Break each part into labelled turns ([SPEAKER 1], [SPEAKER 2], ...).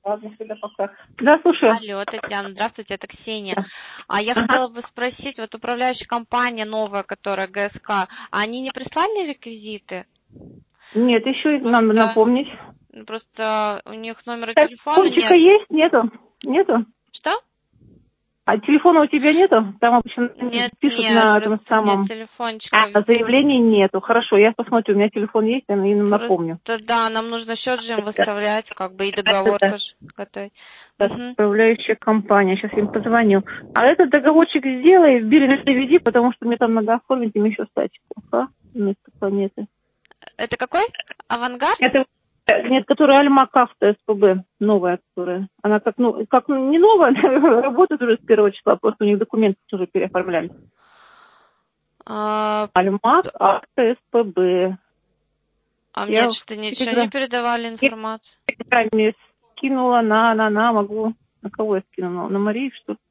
[SPEAKER 1] Ладно, всегда пока. Да, слушаю.
[SPEAKER 2] Алло, Татьяна, здравствуйте, это Ксения.
[SPEAKER 1] Да.
[SPEAKER 2] Я хотела бы спросить, вот управляющая компания новая, которая ГСК, они не прислали реквизиты?
[SPEAKER 1] Нет, еще нам напомнить.
[SPEAKER 2] Просто у них номера телефона
[SPEAKER 1] Телефончика
[SPEAKER 2] нет.
[SPEAKER 1] есть? Нету? Нету?
[SPEAKER 2] Что?
[SPEAKER 1] А телефона у тебя нету? Там обычно
[SPEAKER 2] Нет,
[SPEAKER 1] пишут на этом
[SPEAKER 2] просто нет
[SPEAKER 1] самом...
[SPEAKER 2] телефончика.
[SPEAKER 1] заявлений нету. Хорошо, я посмотрю, у меня телефон есть, я им напомню.
[SPEAKER 2] Просто, да, нам нужно счет же им
[SPEAKER 1] Это
[SPEAKER 2] выставлять, как бы, и договор тоже готовить. Угу.
[SPEAKER 1] управляющая компания. Сейчас им позвоню. А этот договорчик сделай, в Бирин приведи, потому что мне там надо оформить им еще статику. Вместо планеты.
[SPEAKER 2] Это какой? Авангард?
[SPEAKER 1] Это нет, которая Альмак Авто СПБ, новая, которая. Она как не новая, работает уже с 1 числа, просто у них документы уже переоформляли. Альмак Авто СПБ.
[SPEAKER 2] Мне
[SPEAKER 1] Я в
[SPEAKER 2] что-то ничего не передавали информацию.
[SPEAKER 1] Телеграме скинула могу. На кого я скинула? На Марию, что ли?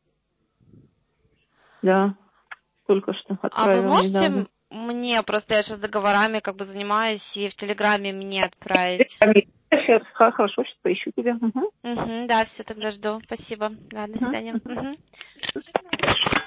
[SPEAKER 1] Да, только что
[SPEAKER 2] А вы
[SPEAKER 1] отправила недавно.
[SPEAKER 2] можете мне, просто я сейчас договорами как бы занимаюсь, и в Телеграме мне отправить?
[SPEAKER 1] Сейчас, хорошо, сейчас поищу тебя. Угу.
[SPEAKER 2] Да, все, тогда жду. Спасибо. Да, до свидания.
[SPEAKER 1] Угу.